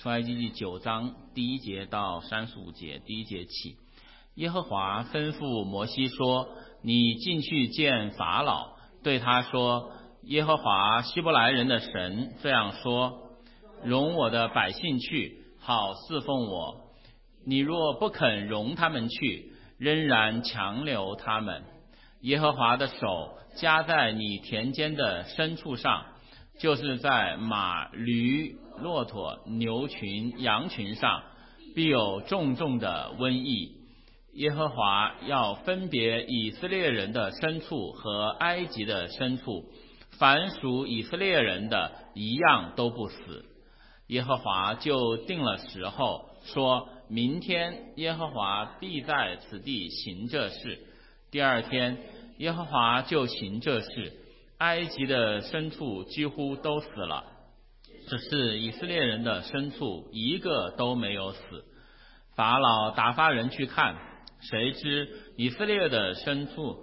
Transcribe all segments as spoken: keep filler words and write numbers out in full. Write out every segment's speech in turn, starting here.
出埃及记九章第一节到三十五节，第一节起，耶和华吩咐摩西说：你进去见法老，对他说，耶和华希伯来人的神这样说，容我的百姓去，好侍奉我。你若不肯容他们去，仍然强留他们，耶和华的手加在你田间的牲畜上，就是在马、驴、骆驼、牛群、羊群上，必有重重的瘟疫。耶和华要分别以色列人的牲畜和埃及的牲畜，凡属以色列人的一样都不死。耶和华就定了时候，说明天耶和华必在此地行这事。第二天耶和华就行这事，埃及的牲畜几乎都死了，只是以色列人的牲畜一个都没有死。法老打发人去看，谁知以色列的牲畜，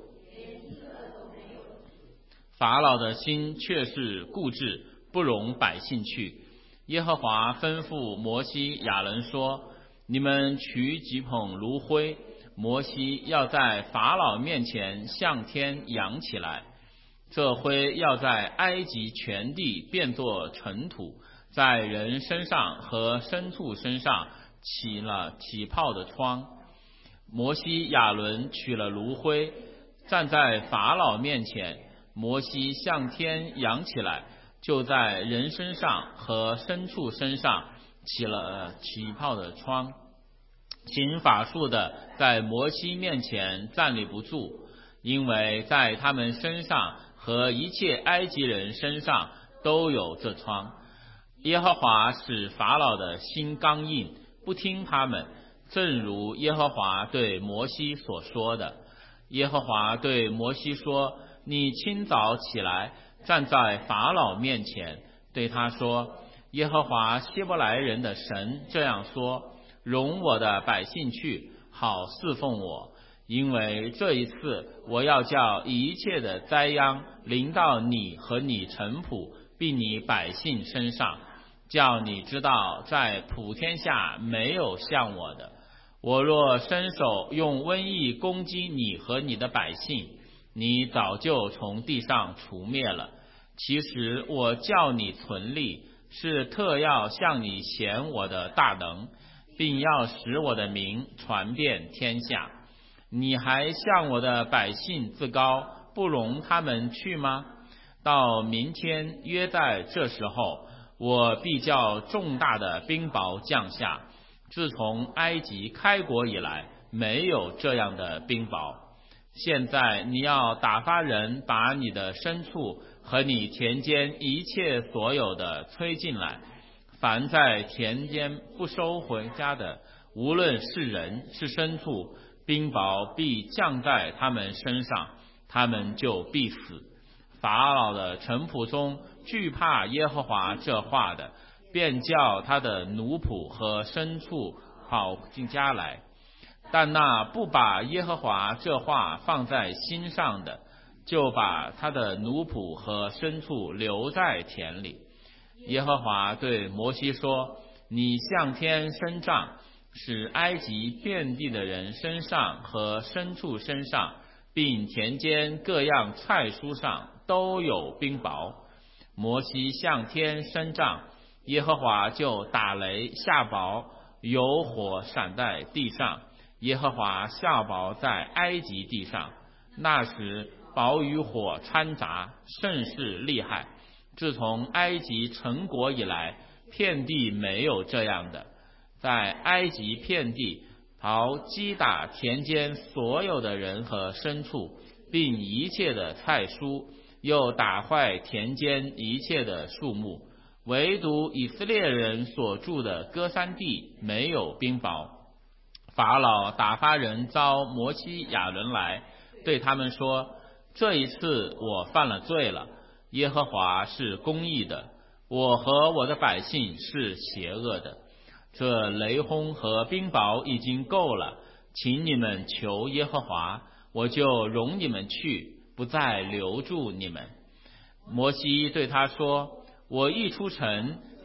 法老的心却是固执，不容百姓去。耶和华吩咐摩西亚伦说，你们取几捧炉灰，摩西要在法老面前向天扬起来，这灰要在埃及全地变作尘土，在人身上和牲畜身上起了起泡的疮。摩西亚伦取了炉灰，站在法老面前，摩西向天扬起来，就在人身上和牲畜身上起了起泡的疮。行法术的在摩西面前站立不住，因为在他们身上和一切埃及人身上都有这疮。耶和华使法老的心刚硬，不听他们，正如耶和华对摩西所说的。耶和华对摩西说，你清早起来，站在法老面前，对他说，耶和华希伯来人的神这样说，容我的百姓去，好侍奉我。因为这一次我要叫一切的灾殃临到你和你臣仆并你百姓身上，叫你知道在普天下没有像我的。我若伸手用瘟疫攻击你和你的百姓，你早就从地上除灭了。其实我叫你存立，是特要向你显我的大能，并要使我的名传遍天下。你还向我的百姓自高，不容他们去吗？到明天约在这时候，我必叫重大的冰雹降下，自从埃及开国以来，没有这样的冰雹。现在你要打发人把你的牲畜和你田间一切所有的催进来，凡在田间不收回家的，无论是人是牲畜，冰雹必降在他们身上，他们就必死。法老的臣仆中惧怕耶和华这话的，便叫他的奴仆和牲畜跑进家来。但那不把耶和华这话放在心上的，就把他的奴仆和牲畜留在田里。耶和华对摩西说，你向天伸杖，使埃及遍地的人身上和牲畜身上，并田间各样菜蔬上都有冰雹。摩西向天伸杖，耶和华就打雷下雹，有火闪在地上，耶和华下雹在埃及地上。那时雹与火掺杂，甚是厉害，自从埃及成国以来，遍地没有这样的。在埃及遍地，雹击打田间所有的人和牲畜，并一切的菜蔬，又打坏田间一切的树木，唯独以色列人所住的歌珊地没有冰雹。法老打发人招摩西亚伦来，对他们说，这一次我犯了罪了，耶和华是公义的，我和我的百姓是邪恶的。这雷轰和冰雹已经够了，请你们求耶和华，我就容你们去，不再留住你们。摩西对他说，我一出城，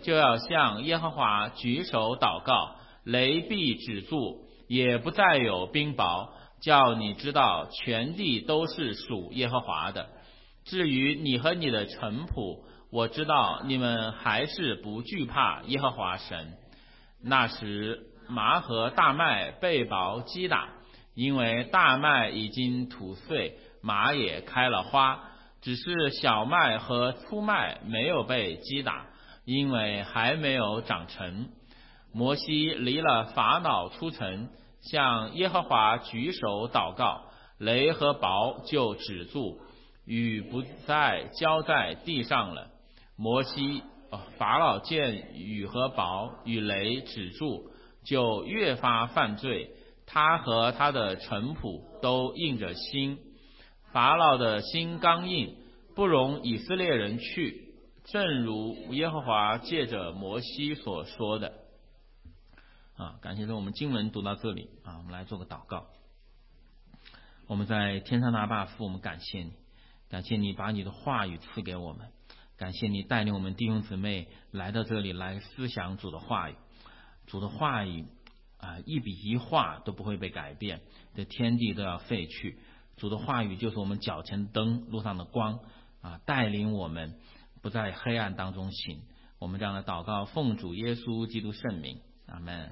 就要向耶和华举手祷告，雷必止住，也不再有冰雹，叫你知道全地都是属耶和华的。至于你和你的臣仆，我知道你们还是不惧怕耶和华神。那时麻和大麦被雹击打，因为大麦已经吐穗，麻也开了花，只是小麦和粗麦没有被击打，因为还没有长成。摩西离了法老出城，向耶和华举手祷告，雷和雹就止住，雨不再浇在地上了。摩西、哦、法老见雨和雹与雷止住，就越发犯罪，他和他的臣仆都硬着心。法老的心刚硬，不容以色列人去，正如耶和华借着摩西所说的。啊，感谢主，我们经文读到这里啊，我们来做个祷告。我们在天上大爸父，我们感谢你，感谢你把你的话语赐给我们，感谢你带领我们弟兄姊妹来到这里来思想主的话语。主的话语啊，一笔一画都不会被改变，这天地都要废去。主的话语就是我们脚前的灯，路上的光啊，带领我们不在黑暗当中行。我们这样的祷告，奉主耶稣基督圣名，阿们。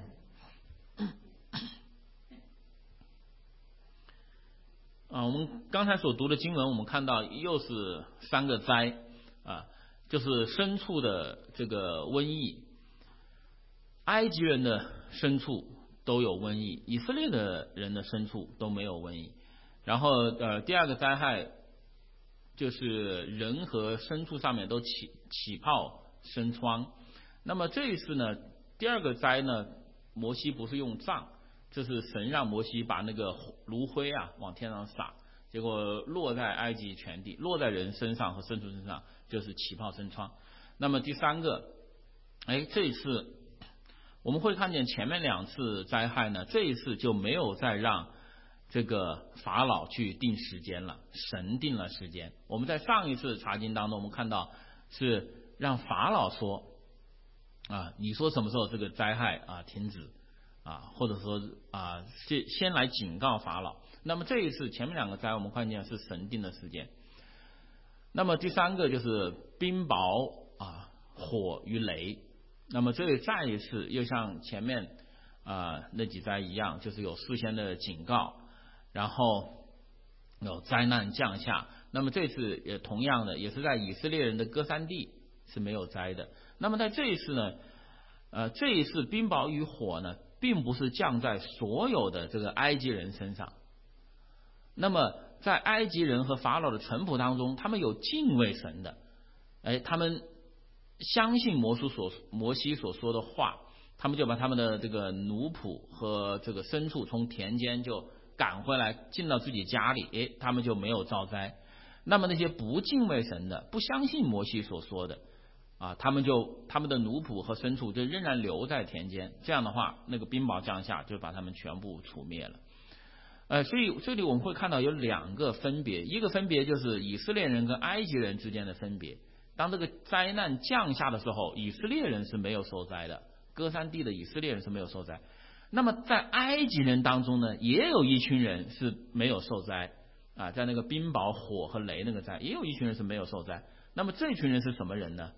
啊，我们刚才所读的经文，我们看到又是三个灾啊，就是牲畜的这个瘟疫。埃及人的牲畜都有瘟疫，以色列的人的牲畜都没有瘟疫。然后呃，第二个灾害就是人和牲畜上面都起起泡生疮。那么这一次呢，第二个灾呢，摩西不是用杖，这是神让摩西把那个炉灰啊往天上撒，结果落在埃及全地，落在人身上和牲畜身上，就是起泡生疮。那么第三个，哎，这一次我们会看见前面两次灾害呢，这一次就没有再让这个法老去定时间了，神定了时间。我们在上一次查经当中，我们看到是让法老说啊，你说什么时候这个灾害啊停止啊，或者说啊先先来警告法老。那么这一次前面两个灾，我们看见是神定的时间。那么第三个就是冰雹啊、火与雷。那么这里再一次又像前面啊、呃、那几灾一样，就是有事先的警告，然后有灾难降下。那么这次也同样的，也是在以色列人的歌珊地是没有灾的。那么在这一次呢，呃，这一次冰雹与火呢，并不是降在所有的这个埃及人身上。那么在埃及人和法老的臣仆当中，他们有敬畏神的，哎，他们相信摩西所摩西所说的话，他们就把他们的这个奴仆和这个牲畜从田间就赶回来，进到自己家里，哎，他们就没有遭灾。那么那些不敬畏神的，不相信摩西所说的啊，他们就他们的奴仆和牲畜就仍然留在田间，这样的话，那个冰雹降下就把他们全部除灭了。呃，所以这里我们会看到有两个分别，一个分别就是以色列人跟埃及人之间的分别。当这个灾难降下的时候，以色列人是没有受灾的，歌珊地的以色列人是没有受灾。那么在埃及人当中呢，也有一群人是没有受灾啊，在那个冰雹、火和雷那个灾，也有一群人是没有受灾。那么这群人是什么人呢？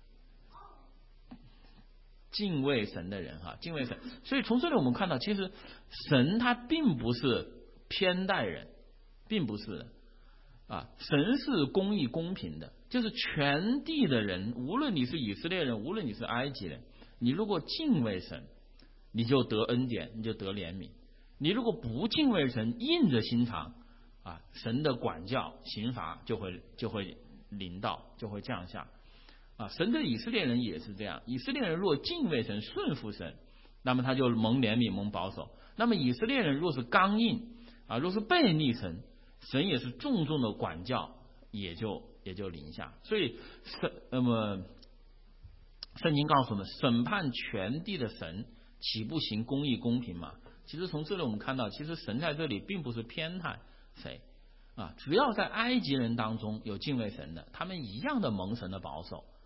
敬畏神的人哈，敬畏神。所以从这里我们看到，其实神他并不是偏待人，并不是的啊，神是公义公平的，就是全地的人，无论你是以色列人，无论你是埃及人，你如果敬畏神，你就得恩典，你就得怜悯；你如果不敬畏神，硬着心肠啊，神的管教刑罚就会就会临到，就会降下。啊，神对以色列人也是这样，以色列人若敬畏神、顺服神，那么他就蒙怜悯、蒙保守；那么以色列人若是刚硬啊，若是背逆神，神也是重重的管教，也就也就临下。所以圣那么圣经告诉我们，审判全地的神岂不行公义公平吗？其实从这里我们看到，其实神在这里并不是偏袒谁啊，只要在埃及人当中有敬畏神的，他们一样的蒙神的保守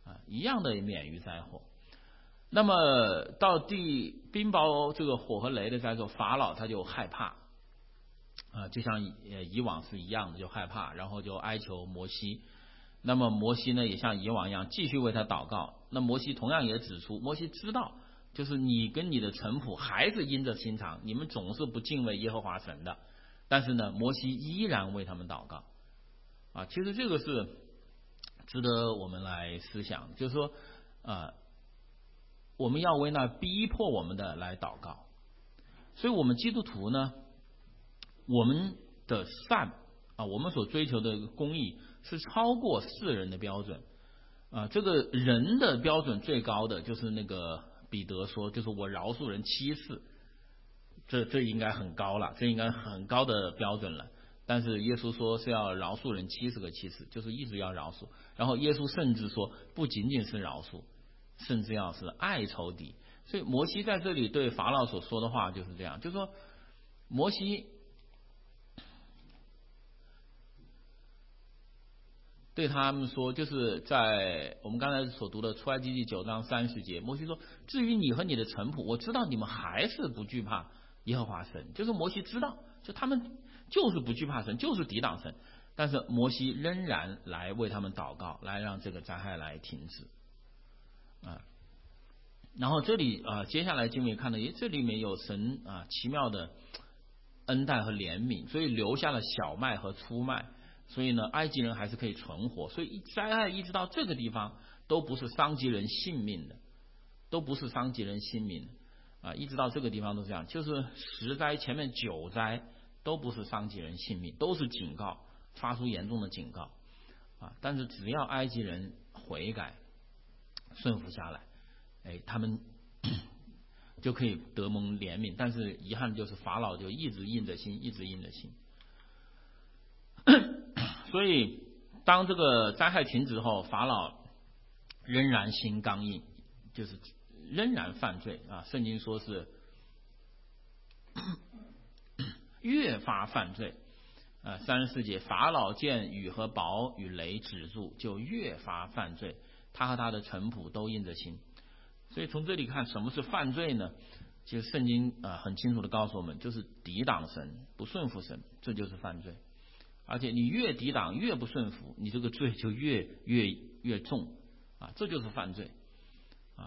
啊，一样的免于灾祸。那么到地冰雹这个火和雷的灾祸，法老他就害怕啊，就像以往是一样的，就害怕，然后就哀求摩西。那么摩西呢，也像以往一样继续为他祷告。那摩西同样也指出，摩西知道，就是你跟你的臣仆还是因着心肠，你们总是不敬畏耶和华神的。但是呢，摩西依然为他们祷告啊。其实这个是值得我们来思想，就是说，呃，我们要为那逼迫我们的来祷告。所以我们基督徒呢，我们的善啊，我们所追求的公义是超过世人的标准啊。这个人的标准最高的就是那个彼得说，就是我饶恕人七次，这这应该很高了，这应该很高的标准了。但是耶稣说是要饶恕人七十个七次，就是一直要饶恕。然后耶稣甚至说，不仅仅是饶恕，甚至要是爱仇敌。所以摩西在这里对法老所说的话就是这样，就是说摩西对他们说，就是在我们刚才所读的出埃及记九章三十节，摩西说，至于你和你的臣仆，我知道你们还是不惧怕耶和华神。就是摩西知道，就他们就是不惧怕神，就是抵挡神，但是摩西仍然来为他们祷告，来让这个灾害来停止啊。然后这里啊，接下来经文看到，诶，这里面有神啊奇妙的恩待和怜悯，所以留下了小麦和粗麦，所以呢，埃及人还是可以存活。所以灾害一直到这个地方都不是伤及人性命的，都不是伤及人性命的啊，一直到这个地方都是这样。就是十灾前面九灾都不是伤及人性命，都是警告，发出严重的警告啊。但是只要埃及人悔改顺服下来，哎，他们就可以得蒙怜悯。但是遗憾就是法老就一直硬着心，一直硬着心。所以当这个灾害停止后，法老仍然心刚硬，就是仍然犯罪啊。圣经说是越发犯罪啊。三十四节，法老见雨和雹与雷止住，就越发犯罪，他和他的臣仆都硬着心。所以从这里看，什么是犯罪呢？其实圣经啊很清楚的告诉我们，就是抵挡神，不顺服神，这就是犯罪。而且你越抵挡越不顺服，你这个罪就越越越重啊，这就是犯罪啊。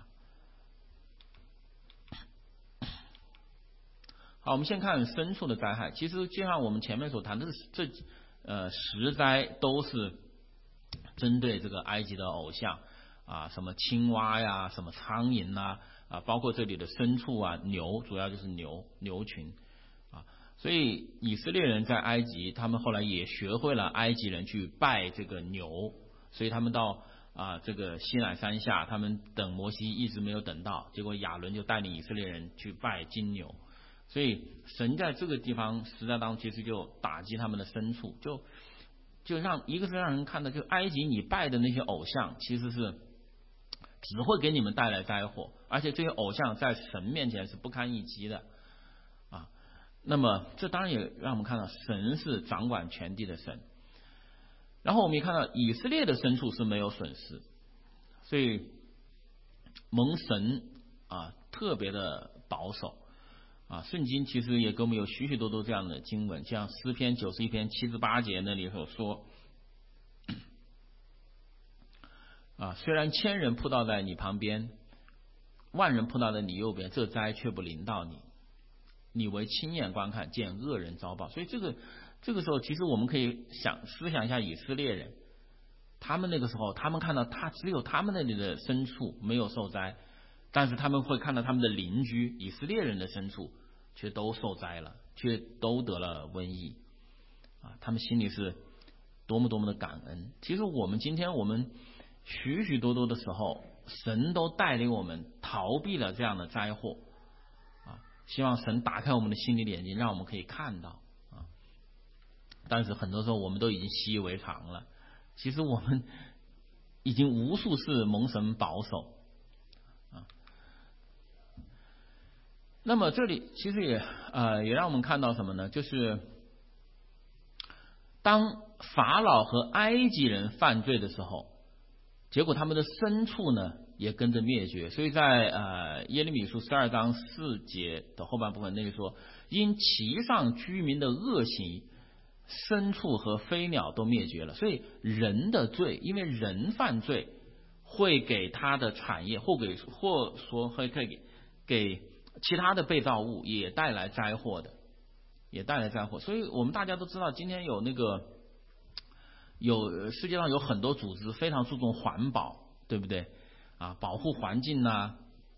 好，我们先看牲畜的灾害。其实就像我们前面所谈的，这呃十灾都是针对这个埃及的偶像啊，什么青蛙呀，什么苍蝇呐啊，包括这里的牲畜啊，牛，主要就是牛牛群啊。所以以色列人在埃及，他们后来也学会了埃及人去拜这个牛，所以他们到啊这个西乃山下，他们等摩西一直没有等到，结果亚伦就带领以色列人去拜金牛。所以神在这个地方实在当中，其实就打击他们的牲畜，就就让一个是让人看到，就埃及你拜的那些偶像，其实是只会给你们带来灾祸，而且这些偶像在神面前是不堪一击的啊。那么这当然也让我们看到神是掌管全地的神。然后我们也看到以色列的牲畜是没有损失，所以蒙神啊特别的保守啊。圣经其实也给我们有许许多多这样的经文，像诗篇九十一篇七十八节那里所说啊，虽然千人扑倒在你旁边，万人扑倒在你右边，这灾却不临到你，你为亲眼观看，见恶人遭报。所以这个这个时候，其实我们可以想思想一下以色列人，他们那个时候，他们看到他只有他们那里的牲畜没有受灾，但是他们会看到他们的邻居以色列人的牲畜却都受灾了，却都得了瘟疫啊！他们心里是多么多么的感恩。其实我们今天我们许许多多的时候，神都带领我们逃避了这样的灾祸啊！希望神打开我们的心理眼睛，让我们可以看到啊！但是很多时候我们都已经习以为常了，其实我们已经无数次蒙神保守啊。那么这里其实也呃也让我们看到什么呢？就是当法老和埃及人犯罪的时候， 结果他们的牲畜呢也跟着灭绝。所以在呃耶利米书十二章四节的后半部分那里说，因其上居民的恶行，牲畜和飞鸟都灭绝了。所以人的罪，因为人犯罪会给他的产业或给或说会给给其他的被造物也带来灾祸的，也带来灾祸。所以我们大家都知道，今天有那个有世界上有很多组织非常注重环保，对不对啊？保护环境啊，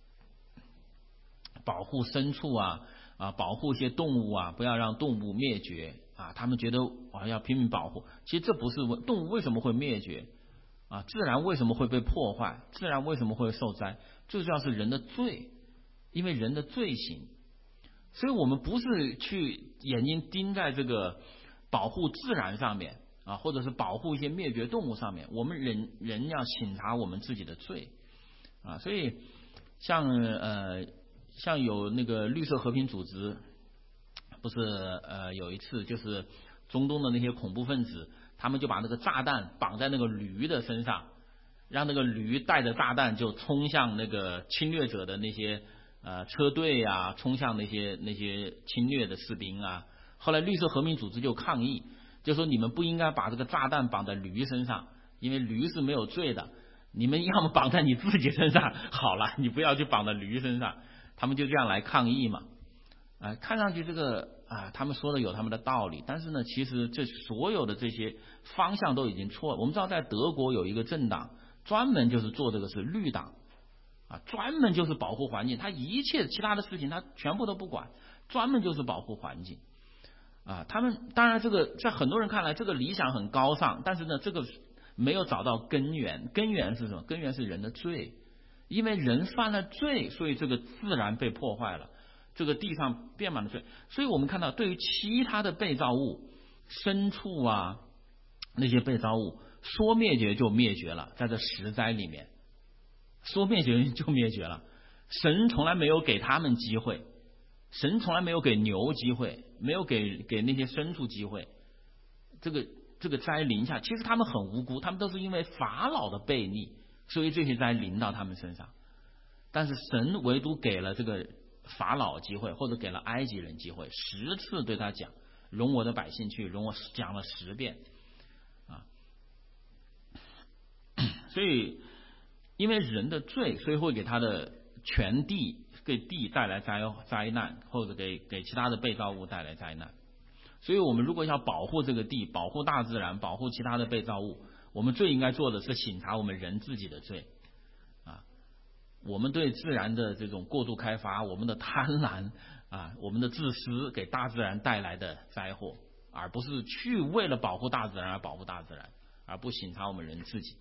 保护牲畜啊，啊，保护一些动物啊，不要让动物灭绝啊。他们觉得啊要拼命保护，其实这不是问动物为什么会灭绝啊？自然为什么会被破坏？自然为什么会受灾？最主要是人的罪，因为人的罪行。所以我们不是去眼睛盯在这个保护自然上面啊，或者是保护一些灭绝动物上面，我们人人要省察我们自己的罪啊。所以像呃像有那个绿色和平组织，不是呃有一次就是中东的那些恐怖分子，他们就把那个炸弹绑在那个驴的身上，让那个驴带着炸弹就冲向那个侵略者的那些呃车队啊，冲向那些那些侵略的士兵啊。后来绿色和平组织就抗议，就说你们不应该把这个炸弹绑在驴身上，因为驴是没有罪的，你们要么绑在你自己身上好了，你不要去绑在驴身上。他们就这样来抗议嘛。啊、呃，看上去这个啊、呃，他们说的有他们的道理，但是呢，其实这所有的这些方向都已经错了。我们知道在德国有一个政党专门就是做这个是绿党啊，专门就是保护环境，他一切其他的事情他全部都不管，专门就是保护环境啊。他们当然这个在很多人看来这个理想很高尚，但是呢，这个没有找到根源。根源是什么？根源是人的罪，因为人犯了罪，所以这个自然被破坏了，这个地上遍满了罪。所以我们看到对于其他的被造物，牲畜啊那些被造物，说灭绝就灭绝了，在这十灾里面说灭绝就灭绝了。神从来没有给他们机会，神从来没有给牛机会，没有给给那些牲畜机会。这个这个灾临下，其实他们很无辜，他们都是因为法老的悖逆，所以这些灾临到他们身上。但是神唯独给了这个法老机会，或者给了埃及人机会，十次对他讲，容我的百姓去，容我讲了十遍啊。所以因为人的罪，所以会给他的全地给地带来灾灾难，或者给给其他的被造物带来灾难。所以我们如果要保护这个地，保护大自然，保护其他的被造物，我们最应该做的是省察我们人自己的罪啊。我们对自然的这种过度开发，我们的贪婪啊，我们的自私，给大自然带来的灾祸，而不是去为了保护大自然而保护大自然，而不省察我们人自己。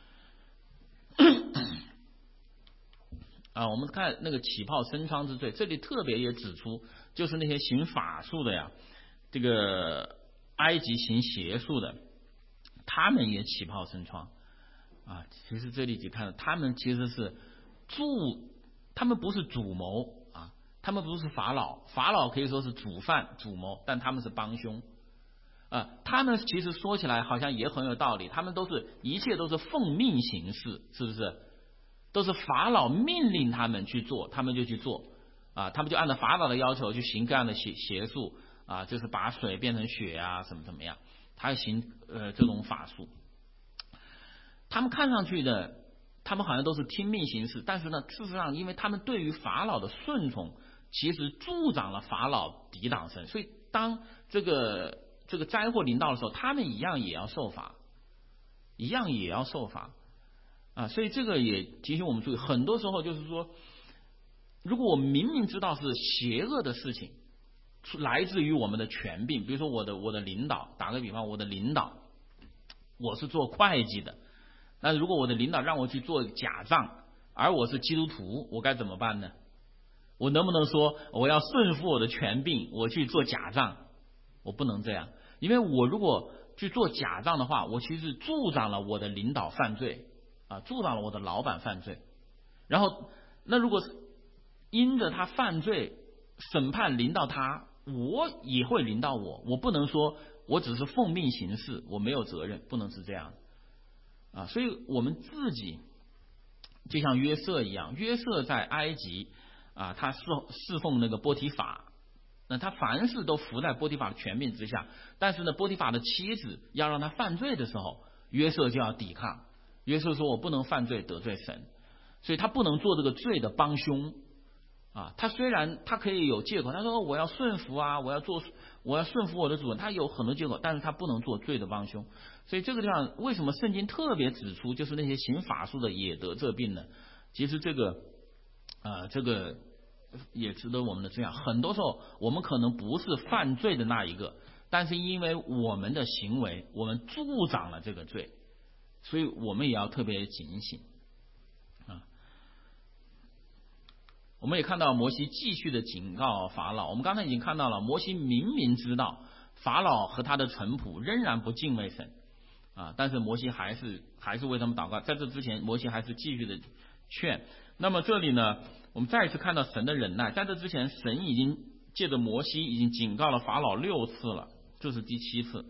啊，我们看那个起泡生疮之罪，这里特别也指出，就是那些行法术的呀，这个埃及行邪术的，他们也起泡生疮啊。其实这里就看到，他们其实是主，他们不是主谋啊，他们不是法老，法老可以说是主犯主谋，但他们是帮凶啊。他们其实说起来好像也很有道理，他们都是一切都是奉命行事，是不是？都是法老命令他们去做，他们就去做啊，他们就按照法老的要求去行各样的邪邪术啊，就是把水变成血啊，什么怎么样，他行呃这种法术。他们看上去的，他们好像都是听命行事，但是呢，事实上，因为他们对于法老的顺从，其实助长了法老抵挡神，所以当这个这个灾祸临到的时候，他们一样也要受罚，一样也要受罚。啊，所以这个也提醒我们注意，很多时候就是说，如果我明明知道是邪恶的事情，来自于我们的权柄，比如说我的我的领导，打个比方，我的领导，我是做会计的，那如果我的领导让我去做假账，而我是基督徒，我该怎么办呢？我能不能说我要顺服我的权柄，我去做假账？我不能这样，因为我如果去做假账的话，我其实助长了我的领导犯罪。啊，助长了我的老板犯罪，然后那如果因着他犯罪，审判临到他，我也会临到我，我不能说我只是奉命行事，我没有责任，不能是这样啊，所以我们自己就像约瑟一样，约瑟在埃及啊，他侍侍奉那个波提法，那他凡事都服在波提法的权柄之下，但是呢，波提法的妻子要让他犯罪的时候，约瑟就要抵抗。约瑟说：“我不能犯罪得罪神。”所以他不能做这个罪的帮凶啊。他虽然他可以有借口，他说我要顺服啊，我要做，我要顺服我的主人，他有很多借口，但是他不能做罪的帮凶。所以这个地方为什么圣经特别指出，就是那些行法术的也得这病呢？其实这个啊、呃，这个也值得我们的思想。很多时候我们可能不是犯罪的那一个，但是因为我们的行为，我们助长了这个罪，所以我们也要特别警醒。我们也看到摩西继续的警告法老，我们刚才已经看到了，摩西明明知道法老和他的臣仆仍然不敬畏神啊，但是摩西还是还是为他们祷告。在这之前，摩西还是继续的劝。那么这里呢，我们再一次看到神的忍耐。在这之前，神已经借着摩西已经警告了法老六次了，这是第七次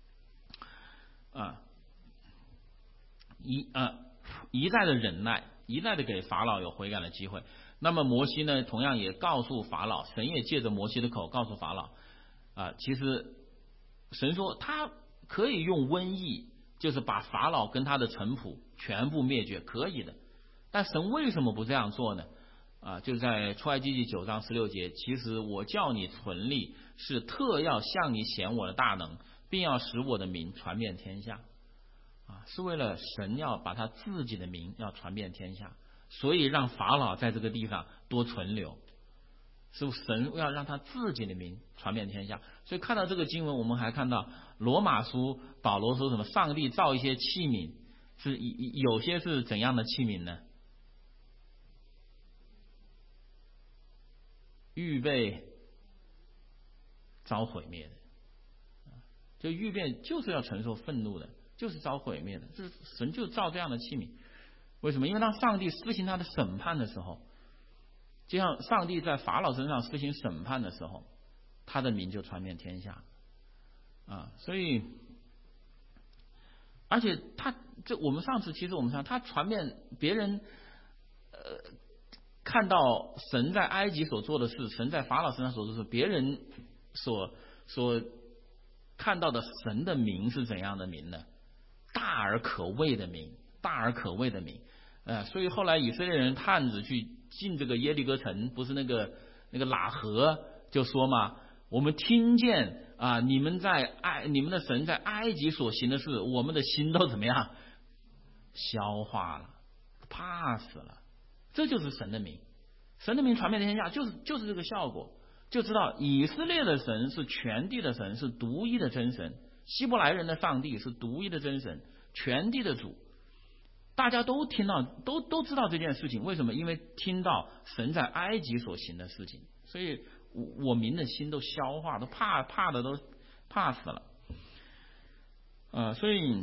啊，一啊一再的忍耐，一再的给法老有悔改的机会。那么摩西呢，同样也告诉法老，神也借着摩西的口告诉法老啊，其实神说他可以用瘟疫，就是把法老跟他的臣仆全部灭绝，可以的。但神为什么不这样做呢？啊，就在出埃及记九章十六节，其实我叫你存立，是特要向你显我的大能，并要使我的名传遍天下。啊，是为了神要把他自己的名要传遍天下。所以让法老在这个地方多存留，是神要让他自己的名传遍天下。所以看到这个经文，我们还看到罗马书保罗说什么？上帝造一些器皿，是有些是怎样的器皿呢？预备遭毁灭的，就预备就是要承受愤怒的，就是遭毁灭的。这神就造这样的器皿。为什么？因为当上帝施行他的审判的时候，就像上帝在法老身上施行审判的时候，他的名就传遍天下啊。所以，而且他这我们上次其实我们讲，他传遍别人，呃，看到神在埃及所做的事，神在法老身上所做的事，别人所所看到的神的名是怎样的名呢？大而可畏的名。大而可畏的名，呃，所以后来以色列人探子去进这个耶利哥城，不是那个那个喇合就说嘛，我们听见啊，你们在埃，你们的神在埃及所行的事，我们的心都怎么样？消化了，怕死了。这就是神的名，神的名传遍天下，就是就是这个效果。就知道以色列的神是全地的神，是独一的真神，希伯来人的上帝是独一的真神，全地的主。大家都听到，都都知道这件事情，为什么？因为听到神在埃及所行的事情，所以我民的心都消化，都怕怕的都怕死了。呃，所以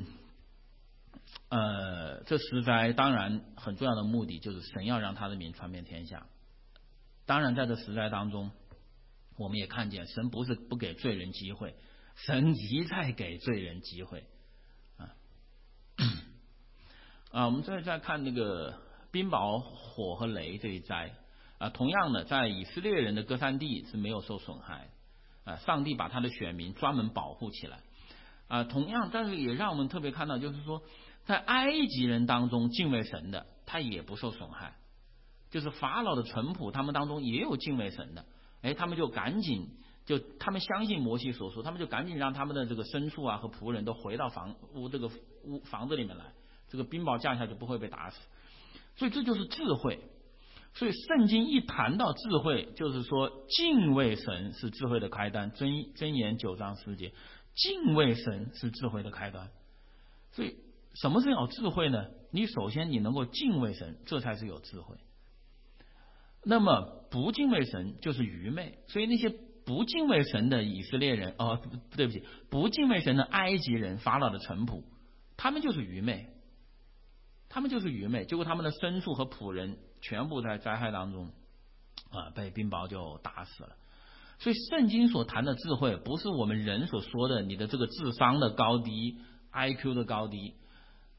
呃，这十灾当然很重要的目的就是神要让他的名传遍天下。当然，在这十灾当中，我们也看见神不是不给罪人机会，神一再给罪人机会。啊，我们再再看那个冰雹、火和雷这一灾啊，同样的，在以色列人的歌珊地是没有受损害啊，上帝把他的选民专门保护起来啊。同样，但是也让我们特别看到，就是说，在埃及人当中敬畏神的，他也不受损害，就是法老的臣仆，他们当中也有敬畏神的，哎，他们就赶紧就他们相信摩西所说，他们就赶紧让他们的这个牲畜啊和仆人都回到房屋这个屋房子里面来。这个冰雹降下就不会被打死，所以这就是智慧。所以圣经一谈到智慧，就是说敬畏神是智慧的开端。箴箴言九章十节，敬畏神是智慧的开端。所以什么是有智慧呢？你首先你能够敬畏神，这才是有智慧。那么不敬畏神就是愚昧。所以那些不敬畏神的以色列人，哦，对不起，不敬畏神的埃及人、法老的臣仆，他们就是愚昧。他们就是愚昧，结果他们的牲畜和仆人全部在灾害当中啊被冰雹就打死了。所以圣经所谈的智慧，不是我们人所说的你的这个智商的高低、I Q 的高低，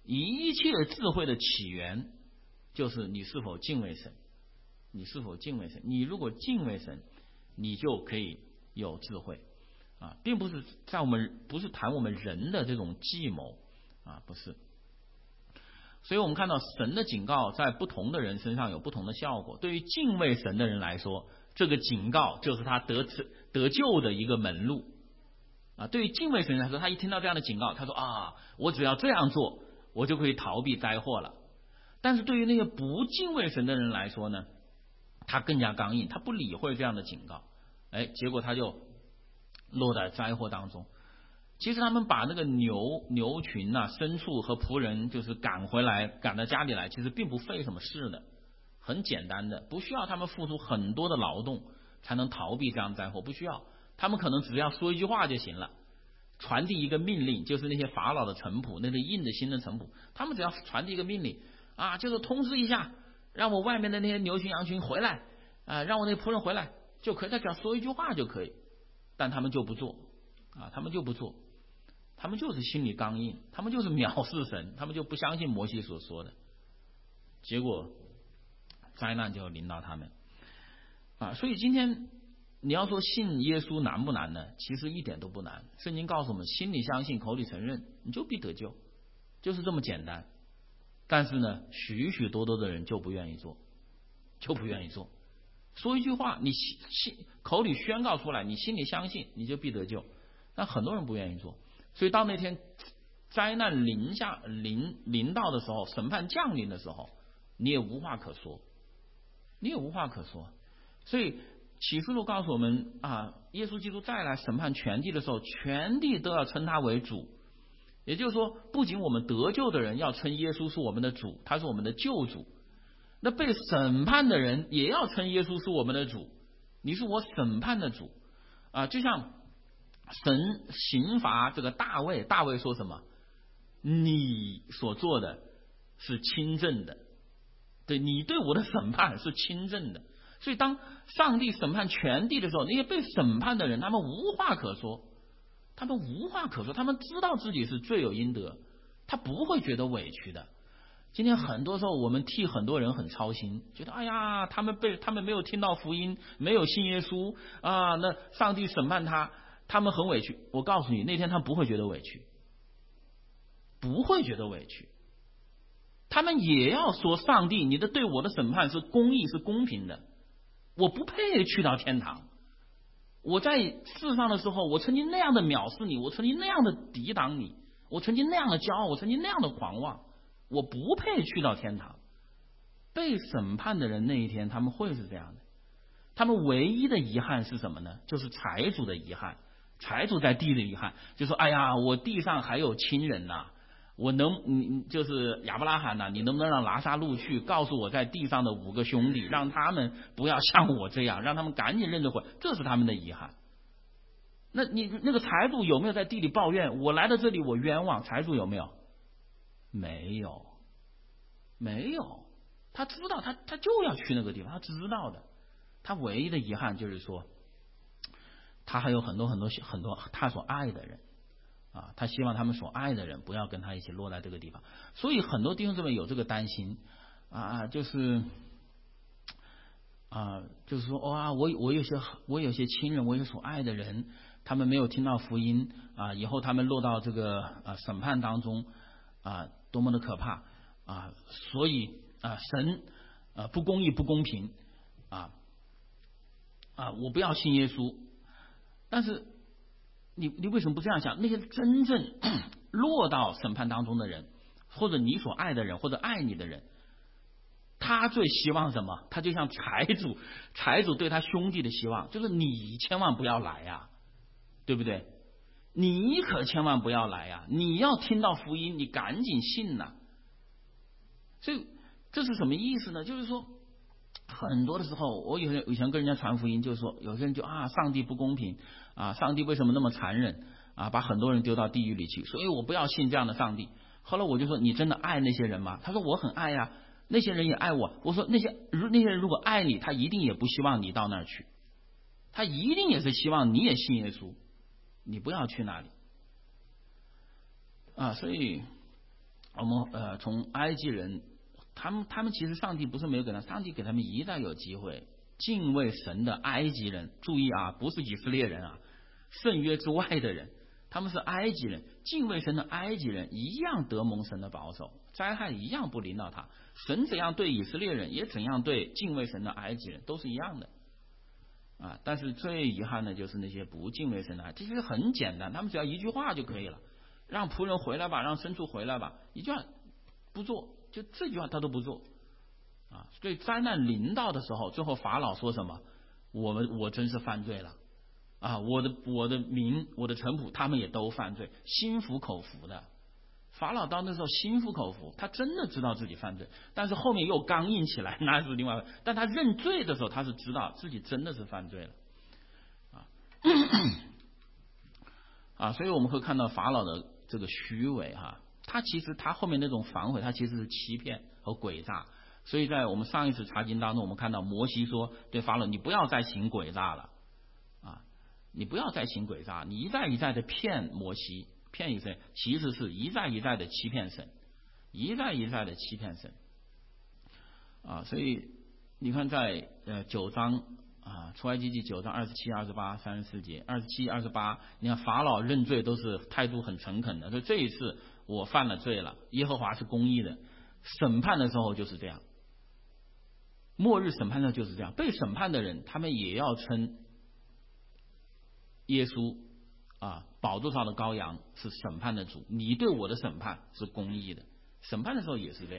一切智慧的起源就是你是否敬畏神，你是否敬畏神？你如果敬畏神，你就可以有智慧啊，并不是在我们不是谈我们人的这种计谋啊，不是。所以我们看到神的警告在不同的人身上有不同的效果。对于敬畏神的人来说，这个警告就是他得得救的一个门路啊。对于敬畏神来说，他一听到这样的警告，他说啊，我只要这样做，我就可以逃避灾祸了。但是对于那些不敬畏神的人来说呢，他更加刚硬，他不理会这样的警告，哎，结果他就落在灾祸当中。其实他们把那个牛牛群啊、牲畜和仆人就是赶回来，赶到家里来，其实并不费什么事的，很简单的，不需要他们付出很多的劳动才能逃避这样的灾祸，不需要，他们可能只要说一句话就行了，传递一个命令，就是那些法老的臣仆，那些硬的心的臣仆，他们只要传递一个命令啊，就是通知一下，让我外面的那些牛群羊群回来啊，让我那仆人回来就可以，他只要说一句话就可以，但他们就不做啊，他们就不做。他们就是心里刚硬，他们就是藐视神，他们就不相信摩西所说的，结果灾难就临到他们啊！所以今天你要说信耶稣难不难呢？其实一点都不难。圣经告诉我们，心里相信，口里承认，你就必得救，就是这么简单。但是呢，许许多多的人就不愿意做，就不愿意做。说一句话，你心口里宣告出来，你心里相信，你就必得救，但很多人不愿意做。所以到那天灾难临下临临到的时候，审判降临的时候，你也无话可说，你也无话可说。所以启示录告诉我们啊，耶稣基督再来审判全地的时候，全地都要称他为主。也就是说，不仅我们得救的人要称耶稣是我们的主，他是我们的救主，那被审判的人也要称耶稣是我们的主，你是我审判的主啊，就像神刑罚这个大卫，大卫说什么？你所做的是亲正的，对，你对我的审判是亲正的。所以当上帝审判全地的时候，那些被审判的人，他们无话可说，他们无话可说，他们知道自己是罪有应得，他不会觉得委屈的。今天很多时候我们替很多人很操心，觉得哎呀，他们被他们没有听到福音，没有信耶稣啊，那上帝审判他，他们很委屈。我告诉你，那天他们不会觉得委屈，不会觉得委屈，他们也要说上帝，你的对我的审判是公义是公平的，我不配去到天堂。我在世上的时候，我曾经那样的藐视你，我曾经那样的抵挡你，我曾经那样的骄傲，我曾经那样的狂妄，我不配去到天堂。被审判的人那一天他们会是这样的，他们唯一的遗憾是什么呢？就是财主的遗憾，财主在地的遗憾，就说哎呀，我地上还有亲人呐、啊，我能你就是亚伯拉罕呐、啊，你能不能让拉撒路去告诉我在地上的五个兄弟，让他们不要像我这样，让他们赶紧认得悔，这是他们的遗憾。那你那个财主有没有在地里抱怨我来到这里我冤枉？财主有没有？没有，没有。他知道他他就要去那个地方，他知道的。他唯一的遗憾就是说，他还有很多很多很多他所爱的人啊，他希望他们所爱的人不要跟他一起落在这个地方。所以很多弟兄姊妹有这个担心啊，就是啊，就是说哇，我我有些我有些亲人，我有所爱的人，他们没有听到福音啊，以后他们落到这个啊审判当中啊，多么的可怕啊！所以啊，神啊不公义不公平啊啊，我不要信耶稣。但是你你为什么不这样想？那些真正落到审判当中的人，或者你所爱的人，或者爱你的人，他最希望什么？他就像财主，财主对他兄弟的希望就是你千万不要来呀、啊，对不对？你可千万不要来呀、啊！你要听到福音，你赶紧信呐、啊。所以这是什么意思呢？就是说，很多的时候，我有以前跟人家传福音，就是说，有些人就啊，上帝不公平啊，上帝为什么那么残忍啊，把很多人丢到地狱里去，所以我不要信这样的上帝。后来我就说，你真的爱那些人吗？他说我很爱呀、啊，那些人也爱我。我说那些如那些人如果爱你，他一定也不希望你到那儿去，他一定也是希望你也信耶稣，你不要去那里啊。所以我们呃从埃及人，他们他们其实上帝不是没有给他，上帝给他们一旦有机会敬畏神的埃及人，注意啊，不是以色列人啊，圣约之外的人，他们是埃及人，敬畏神的埃及人一样得蒙神的保守，灾害一样不临到他。神怎样对以色列人，也怎样对敬畏神的埃及人，都是一样的啊。但是最遗憾的就是那些不敬畏神的，这些很简单，他们只要一句话就可以了，让仆人回来吧，让牲畜回来吧，一句话不做，就这句话他都不做啊。所以灾难临到的时候，最后法老说什么？我们我真是犯罪了啊！我的我的民我的臣仆他们也都犯罪，心服口服的。法老到那时候心服口服，他真的知道自己犯罪，但是后面又刚硬起来，那是另外。但他认罪的时候，他是知道自己真的是犯罪了啊啊！所以我们会看到法老的这个虚伪哈，他其实他后面那种反悔，他其实是欺骗和诡诈。所以在我们上一次查经当中，我们看到摩西说对法老，你不要再行诡诈了啊！你不要再行诡诈，你一再一再的骗摩西。骗以色列，其实是一再一再的欺骗神，一再一再的欺骗神啊！所以你看在，在呃九章啊，出埃及记九章二十七、二十八、三十四节，二十七、二十八，你看法老认罪都是态度很诚恳的，所以这一次我犯了罪了，耶和华是公义的，审判的时候就是这样，末日审判的时候就是这样，被审判的人他们也要称耶稣啊，宝座上的羔羊是审判的主，你对我的审判是公义的，审判的时候也是这样。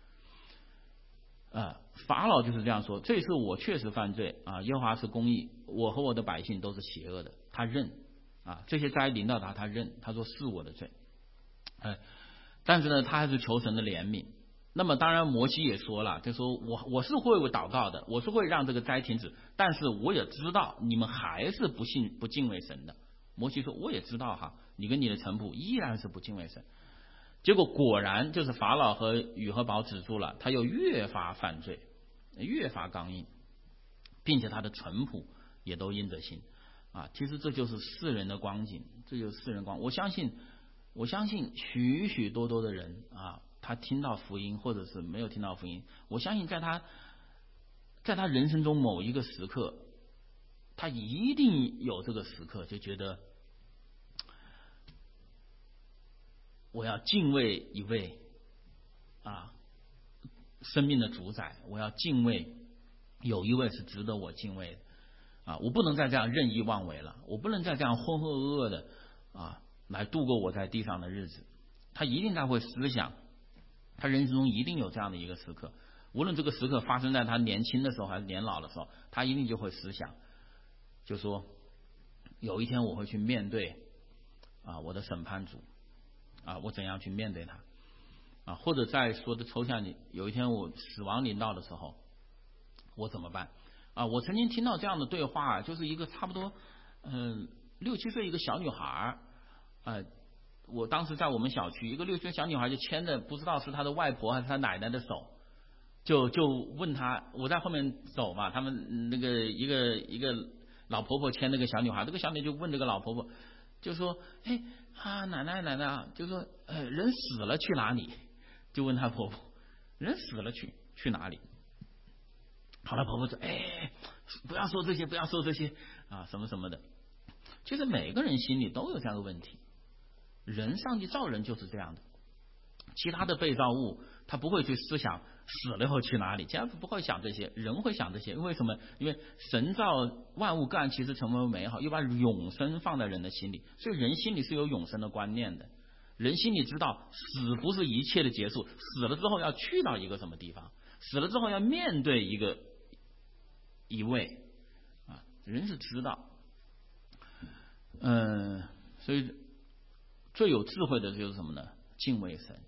啊，法老就是这样说，这次我确实犯罪啊，耶和华是公义，我和我的百姓都是邪恶的，他认啊，这些灾临到他，他认，他说是我的罪，哎，但是呢，他还是求神的怜悯。那么当然，摩西也说了，就说我我是会祷告的，我是会让这个灾停止，但是我也知道你们还是不信不敬畏神的。摩西说我也知道哈，你跟你的臣仆依然是不敬畏神。结果果然就是法老和雨和宝止住了，他又越发犯罪，越发刚硬，并且他的臣仆也都因着信啊。其实这就是世人的光景，这就是世人光。我相信我相信许许多多的人啊，他听到福音或者是没有听到福音，我相信在他在他人生中某一个时刻，他一定有这个时刻，就觉得我要敬畏一位啊生命的主宰，我要敬畏有一位是值得我敬畏的啊！我不能再这样任意妄为了，我不能再这样浑浑噩噩的啊来度过我在地上的日子。他一定他会思想，他人生中一定有这样的一个时刻，无论这个时刻发生在他年轻的时候还是年老的时候，他一定就会思想，就说有一天我会去面对啊我的审判主啊，我怎样去面对他啊？或者再说的抽象，有一天我死亡临到的时候，我怎么办啊？我曾经听到这样的对话，就是一个差不多嗯、呃、六七岁一个小女孩，呃，我当时在我们小区，一个六七岁小女孩就牵着不知道是她的外婆还是她奶奶的手，就就问她，我在后面走嘛，他们那个一个一个老婆婆牵那个小女孩，这个小女孩就问这个老婆婆，就说，哎。啊，奶奶奶奶啊，就说，呃，人死了去哪里？就问她婆婆，人死了去去哪里？好了，婆婆说，哎，不要说这些，不要说这些啊，什么什么的。其实每个人心里都有这样的问题，人上帝造人就是这样的，其他的被造物他不会去思想死了后去哪里，家不会想这些，人会想这些。为什么？因为神造万物各按其实成为美好，又把永生放在人的心里，所以人心里是有永生的观念的。人心里知道死不是一切的结束，死了之后要去到一个什么地方，死了之后要面对一个一位啊，人是知道。嗯，所以最有智慧的就是什么呢？敬畏神。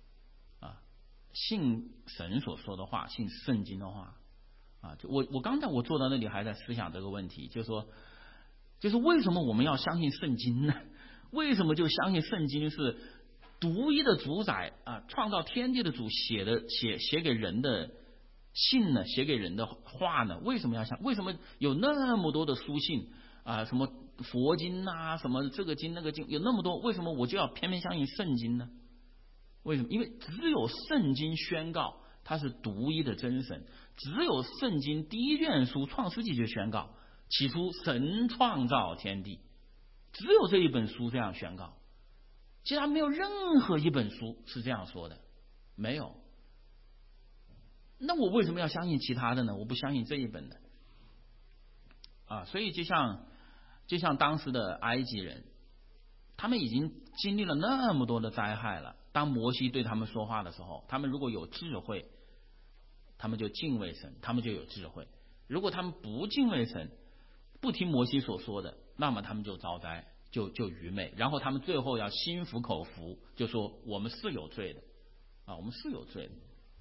信神所说的话，信圣经的话啊！就我我刚才我坐到那里还在思想这个问题，就是说，就是为什么我们要相信圣经呢？为什么就相信圣经是独一的主宰啊，创造天地的主写的写写给人的信呢？写给人的话呢？为什么要相？为什么有那么多的书信啊？什么佛经啊，什么这个经那个经，有那么多，为什么我就要偏偏相信圣经呢？ 为什么？因为只有圣经宣告它是独一的真神，只有圣经第一卷书创世纪就宣告起初神创造天地，只有这一本书这样宣告，其他没有任何一本书是这样说的，没有。那我为什么要相信其他的呢？我不相信这一本的啊！所以就像就像当时的埃及人，他们已经经历了那么多的灾害了，当摩西对他们说话的时候，他们如果有智慧，他们就敬畏神，他们就有智慧；如果他们不敬畏神，不听摩西所说的，那么他们就遭灾，就就愚昧，然后他们最后要心服口服，就说我们是有罪的啊，我们是有罪的。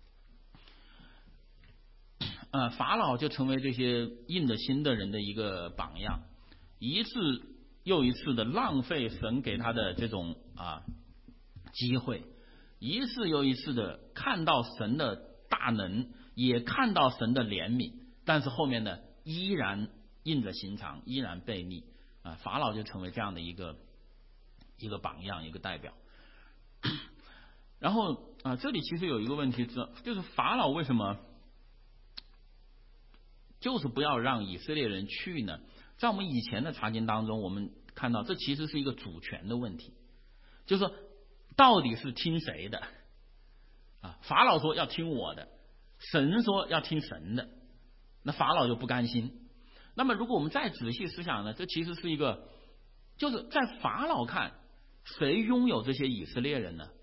呃，法老就成为这些硬着心的人的一个榜样，一次又一次的浪费神给他的这种啊机会，一次又一次的看到神的大能，也看到神的怜悯，但是后面呢依然硬着心肠，依然悖逆啊。法老就成为这样的一个一个榜样，一个代表。然后啊，这里其实有一个问题，就是法老为什么就是不要让以色列人去呢？在我们以前的查经当中，我们看到这其实是一个主权的问题，就是说到底是听谁的啊？法老说要听我的，神说要听神的，那法老就不甘心。那么如果我们再仔细思想呢，这其实是一个，就是在法老看，谁拥有这些以色列人呢？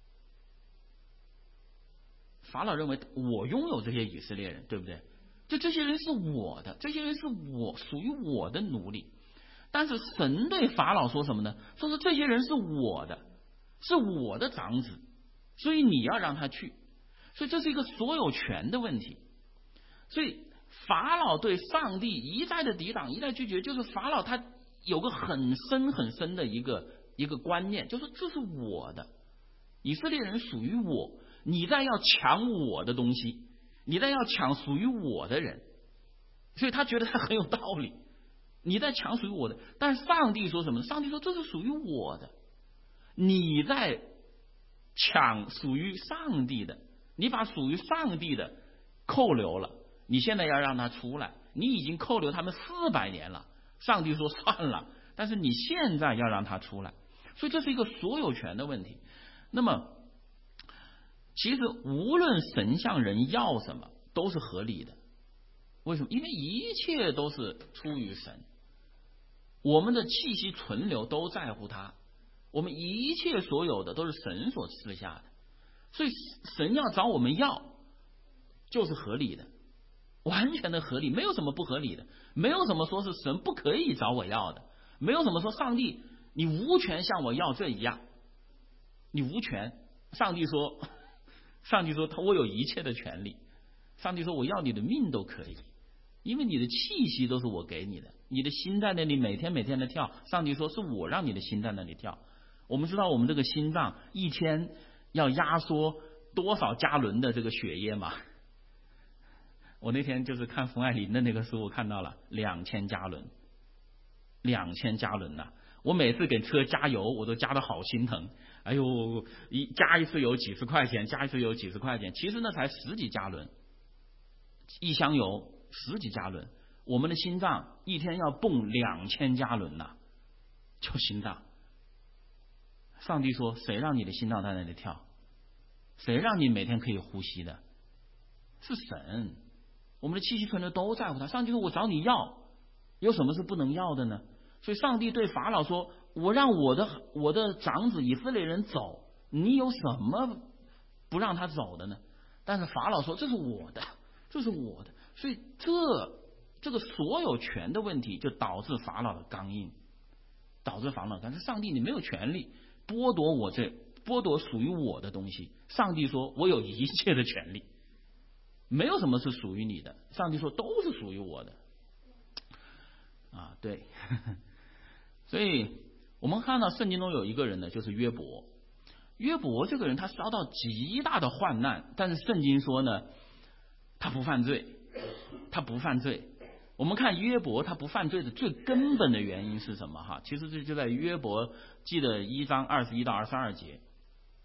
法老认为我拥有这些以色列人，对不对？就这些人是我的，这些人是我属于我的奴隶。但是神对法老说什么呢？说是这些人是我的，是我的长子，所以你要让他去。所以这是一个所有权的问题。所以法老对上帝一再的抵挡，一再拒绝，就是法老他有个很深很深的一个一个观念，就是这是我的，以色列人属于我，你在要抢我的东西，你在要抢属于我的人，所以他觉得他很有道理，你在抢属于我的。但是上帝说什么？上帝说这是属于我的，你在抢属于上帝的，你把属于上帝的扣留了，你现在要让他出来，你已经扣留他们四百年了，上帝说算了，但是你现在要让他出来，所以这是一个所有权的问题。那么其实无论神向人要什么都是合理的，为什么？因为一切都是出于神，我们的气息存留都在乎他，我们一切所有的都是神所赐下的，所以神要找我们要就是合理的，完全的合理，没有什么不合理的，没有什么说是神不可以找我要的，没有什么说上帝你无权向我要这一样，你无权。上帝说上帝说他我有一切的权利，上帝说我要你的命都可以，因为你的气息都是我给你的，你的心在那里每天每天的跳，上帝说是我让你的心在那里跳。我们知道我们这个心脏一天要压缩多少加仑的这个血液吗？我那天就是看冯爱玲的那个书，我看到了两千加仑，两千加仑呐！我每次给车加油，我都加得好心疼。哎呦，一加一次油几十块钱，加一次油几十块钱，其实那才十几加仑，一箱油十几加仑。我们的心脏一天要蹦两千加仑呐，就心脏。上帝说：“谁让你的心脏在那里跳？谁让你每天可以呼吸的？是神。我们的气息存留都在乎他。上帝说：我找你要，有什么是不能要的呢？所以上帝对法老说：我让我的我的长子以色列人走，你有什么不让他走的呢？但是法老说：这是我的，这是我的。所以这这个所有权的问题，就导致法老的刚硬，导致法老。但是上帝，你没有权利剥夺我这剥夺属于我的东西。上帝说：我有一切的权利。没有什么是属于你的，上帝说都是属于我的啊，对。所以我们看到圣经中有一个人呢，就是约伯。约伯这个人他遭到极大的患难，但是圣经说呢，他不犯罪，他不犯罪。我们看约伯他不犯罪的最根本的原因是什么？哈，其实这就在约伯记的一章二十一到二十二节。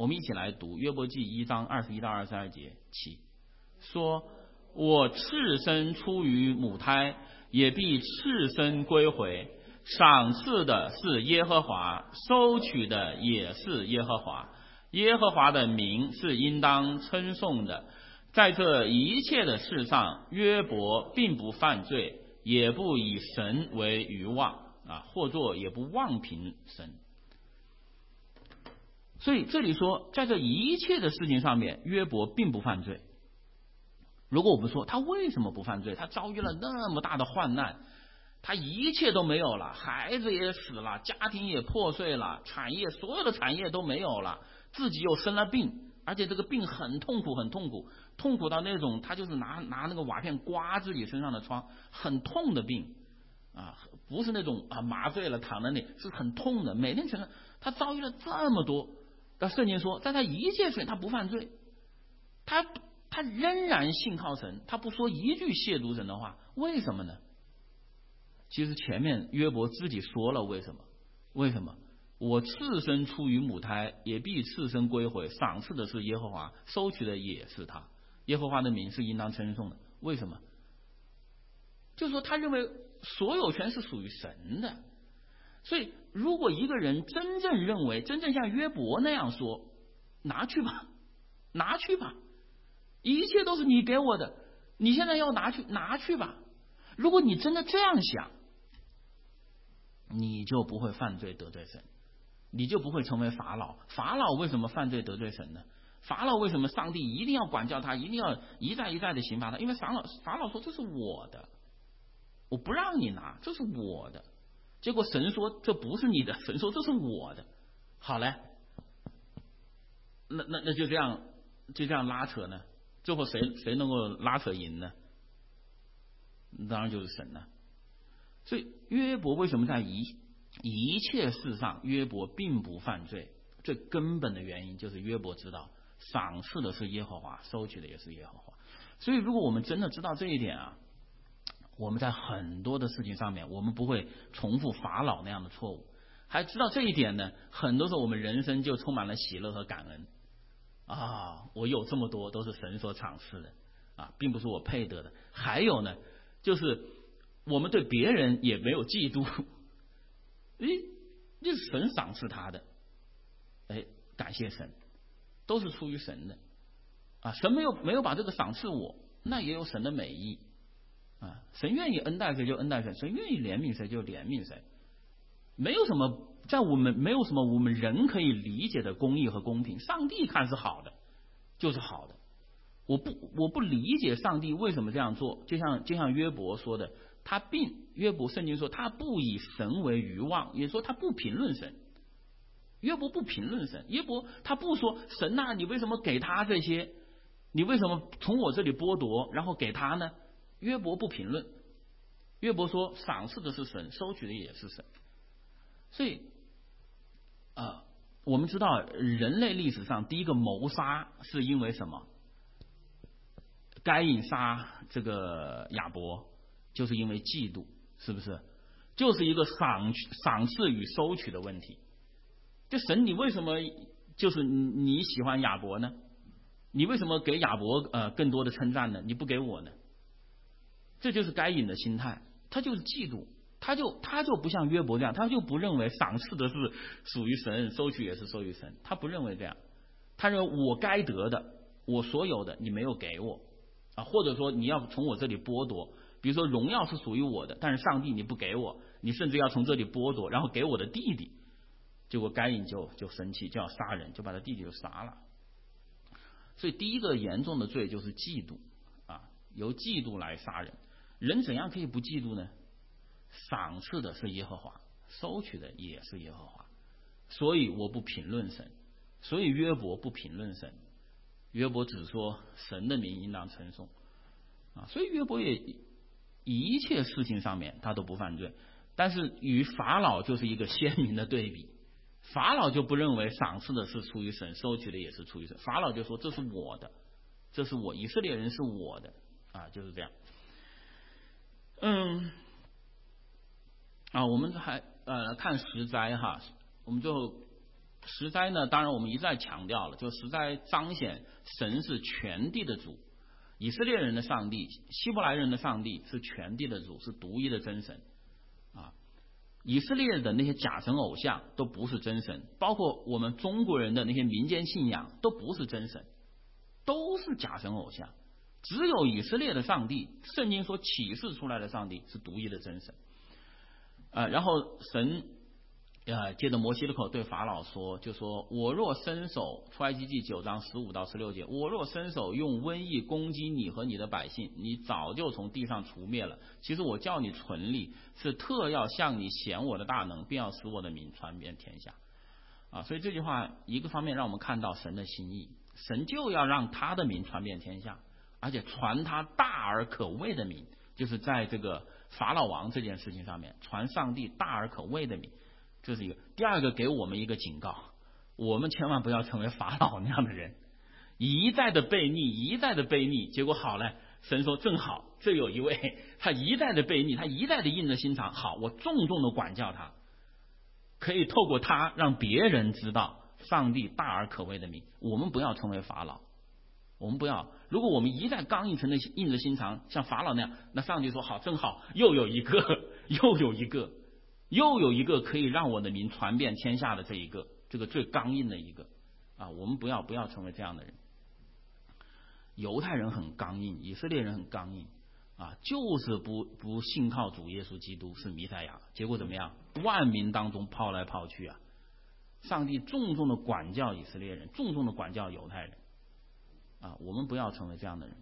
我们一起来读约伯记一章二十一到二十二节起，说：我赤身出于母胎，也必赤身归回。赏赐的是耶和华，收取的也是耶和华。耶和华的名是应当称颂的。在这一切的事上，约伯并不犯罪，也不以神为愚妄啊，或作也不妄凭神。所以这里说，在这一切的事情上面，约伯并不犯罪。如果我们说他为什么不犯罪？他遭遇了那么大的患难，他一切都没有了，孩子也死了，家庭也破碎了，产业所有的产业都没有了，自己又生了病，而且这个病很痛苦很痛苦，痛苦到那种他就是拿拿那个瓦片刮自己身上的疮，很痛的病啊，不是那种啊麻醉了躺在那里，是很痛的，每天全身。他遭遇了这么多，但圣经说在他一切事情他不犯罪，他他仍然信靠神，他不说一句亵渎神的话。为什么呢？其实前面约伯自己说了为什么？为什么？我赤身出于母胎，也必赤身归回。赏赐的是耶和华，收取的也是他。耶和华的名是应当称颂的。为什么？就是说他认为所有权是属于神的。所以如果一个人真正认为，真正像约伯那样说，拿去吧，拿去吧，一切都是你给我的，你现在要拿去，拿去吧。如果你真的这样想，你就不会犯罪得罪神，你就不会成为法老。法老为什么犯罪得罪神呢？法老为什么上帝一定要管教他，一定要一再一再的刑罚他？因为法老法老说这是我的，我不让你拿，这是我的。结果神说这不是你的，神说这是我的。好嘞，那那那就这样就这样拉扯呢？最后谁谁能够拉扯赢呢？当然就是神了。所以约伯为什么在一一切事上约伯并不犯罪？最根本的原因就是约伯知道赏赐的是耶和华，收取的也是耶和华。所以如果我们真的知道这一点啊，我们在很多的事情上面我们不会重复法老那样的错误。还知道这一点呢，很多时候我们人生就充满了喜乐和感恩啊！我有这么多都是神所赏赐的啊，并不是我配得的。还有呢，就是我们对别人也没有嫉妒，诶，这是神赏赐他的，哎，感谢神，都是出于神的啊！神没有没有把这个赏赐我，那也有神的美意啊！神愿意恩待谁就恩待谁，神愿意怜悯谁就怜悯谁，没有什么在我们没有什么我们人可以理解的公义和公平，上帝看是好的，就是好的。我不我不理解上帝为什么这样做，就像就像约伯说的，他并约伯圣经说他不以神为愚妄，也说他不评论神。约伯不评论神，约伯他不说神啊，你为什么给他这些？你为什么从我这里剥夺，然后给他呢？约伯不评论，约伯说赏赐的是神，收取的也是神。所以啊、呃，我们知道人类历史上第一个谋杀是因为什么？该隐杀这个亚伯就是因为嫉妒，是不是？就是一个赏赏赐与收取的问题。就神，你为什么就是你喜欢亚伯呢？你为什么给亚伯呃更多的称赞呢？你不给我呢？这就是该隐的心态，他就是嫉妒，他就他就不像约伯这样，他就不认为赏赐的是属于神，收取也是属于神，他不认为这样，他认为我该得的，我所有的你没有给我啊，或者说你要从我这里剥夺，比如说荣耀是属于我的，但是上帝你不给我，你甚至要从这里剥夺，然后给我的弟弟。结果该隐就就生气，就要杀人，就把他弟弟就杀了。所以第一个严重的罪就是嫉妒啊，由嫉妒来杀人。人怎样可以不嫉妒呢？赏赐的是耶和华，收取的也是耶和华。所以我不评论神，所以约伯不评论神，约伯只说神的名应当称颂啊。所以约伯也一切事情上面他都不犯罪，但是与法老就是一个鲜明的对比。法老就不认为赏赐的是出于神，收取的也是出于神。法老就说这是我的，这是我以色列人是我的啊，就是这样。嗯，啊，我们还呃看十灾哈，我们最后十灾呢，当然我们一再强调了，就十灾彰显神是全地的主，以色列人的上帝，希伯来人的上帝是全地的主，是独一的真神啊。以色列的那些假神偶像都不是真神，包括我们中国人的那些民间信仰都不是真神，都是假神偶像。只有以色列的上帝，圣经所启示出来的上帝是独一的真神。呃，然后神呃借着摩西的口对法老说，就说我若伸手，出埃及记九章十五到十六节，我若伸手用瘟疫攻击你和你的百姓，你早就从地上除灭了。其实我叫你存立，是特要向你显我的大能，并要使我的名传遍天下。啊，所以这句话一个方面让我们看到神的心意，神就要让他的名传遍天下，而且传他大而可畏的名，就是在这个法老王这件事情上面传上帝大而可畏的名，这是一个。第二个给我们一个警告，我们千万不要成为法老那样的人，一再的悖逆，一再的悖逆，结果好了，神说正好，这有一位他一再的悖逆，他一再的硬着心肠，好，我重重的管教他，可以透过他让别人知道上帝大而可畏的名。我们不要成为法老，我们不要，如果我们一再刚硬成的硬着心肠，像法老那样，那上帝说好，正好又有一个，又有一个，又有一个可以让我的名传遍天下的这一个，这个最刚硬的一个啊，我们不要不要成为这样的人。犹太人很刚硬，以色列人很刚硬啊，就是不不信靠主耶稣基督是弥赛亚，结果怎么样？万民当中抛来抛去啊！上帝重重的管教以色列人，重重的管教犹太人啊！我们不要成为这样的人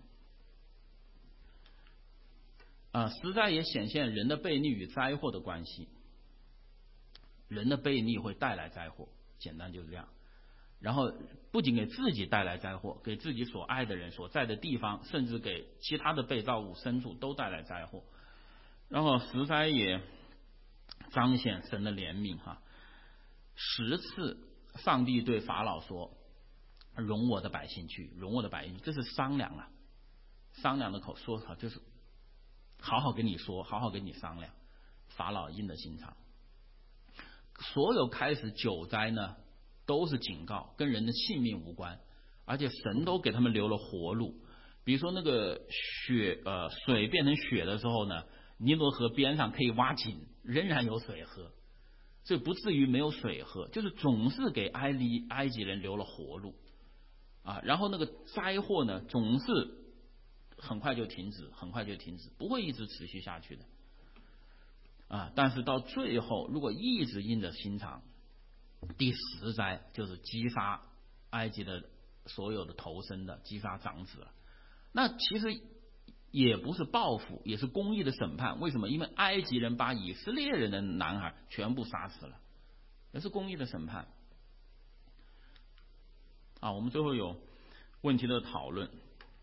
啊！实在也显现人的悖逆与灾祸的关系，人的悖逆会带来灾祸，简单就是这样。然后不仅给自己带来灾祸，给自己所爱的人所在的地方，甚至给其他的被造物牲畜都带来灾祸。然后十灾也彰显神的怜悯哈。十次上帝对法老说，容我的百姓去，容我的百姓去，这是商量啊，商量的口说好，就是好好跟你说，好好跟你商量。法老硬着心肠。所有开始九灾呢都是警告，跟人的性命无关，而且神都给他们留了活路。比如说那个血呃水变成血的时候呢，尼罗河边上可以挖井，仍然有水喝，所以不至于没有水喝，就是总是给埃及埃及人留了活路啊。然后那个灾祸呢，总是很快就停止，很快就停止，不会一直持续下去的啊。但是到最后，如果一直硬着心肠，第十灾就是击杀埃及的所有的头生的，击杀长子了。那其实也不是报复，也是公义的审判。为什么？因为埃及人把以色列人的男孩全部杀死了，也是公义的审判啊。我们最后有问题的讨论。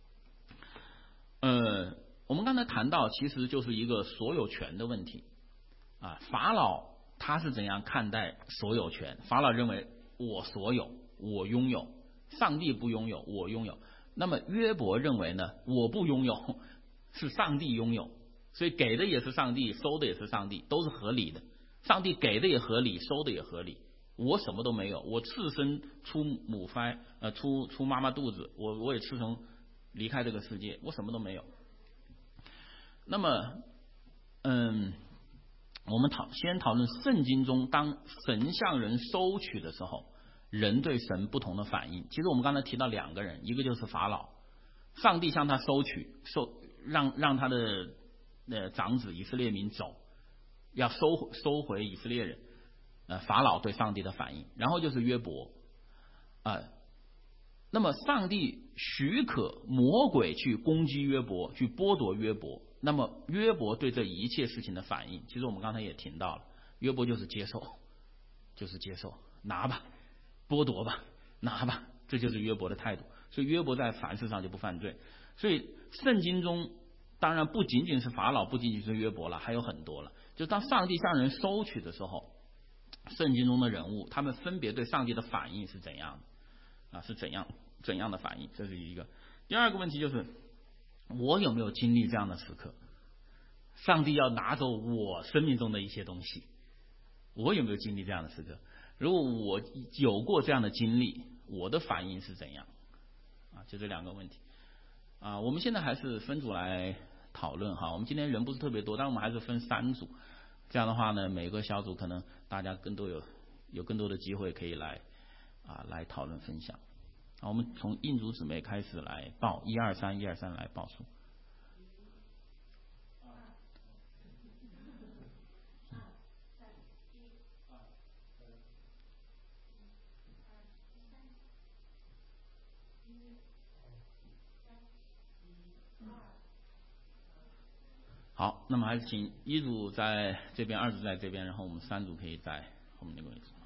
呃，我们刚才谈到，其实就是一个所有权的问题啊。法老他是怎样看待所有权？法老认为我所有，我拥有，上帝不拥有，我拥有。那么约伯认为呢？我不拥有，是上帝拥有，所以给的也是上帝，收的也是上帝，都是合理的。上帝给的也合理，收的也合理。我什么都没有，我赤身出母胎，呃，出出妈妈肚子，我我也赤身离开这个世界，我什么都没有。那么，嗯。我们讨先讨论圣经中当神向人收取的时候，人对神不同的反应。其实我们刚才提到两个人，一个就是法老，上帝向他收取，收让让他的呃长子以色列民走，要收收回以色列人。呃，法老对上帝的反应，然后就是约伯啊、呃。那么上帝许可魔鬼去攻击约伯，去剥夺约伯。那么约伯对这一切事情的反应，其实我们刚才也听到了，约伯就是接受，就是接受，拿吧，剥夺吧，拿吧，这就是约伯的态度。所以约伯在凡事上就不犯罪。所以圣经中当然不仅仅是法老，不仅仅是约伯了，还有很多了。就当上帝向人收取的时候，圣经中的人物他们分别对上帝的反应是怎样的啊？是怎样怎样的反应？这是一个。第二个问题就是，我有没有经历这样的时刻？上帝要拿走我生命中的一些东西，我有没有经历这样的时刻？ 如果我有过这样的经历，我的反应是怎样？啊，就这两个问题。啊，我们现在还是分组来讨论哈。我们今天人不是特别多，但我们还是分三组。这样的话呢，每个小组可能大家更多有有更多的机会可以来啊来讨论分享。啊，我们从印组姊妹开始来报，一二三，一二三来报数。好，那么还是请一组在这边，二组在这边，然后我们三组可以在后面那个位置。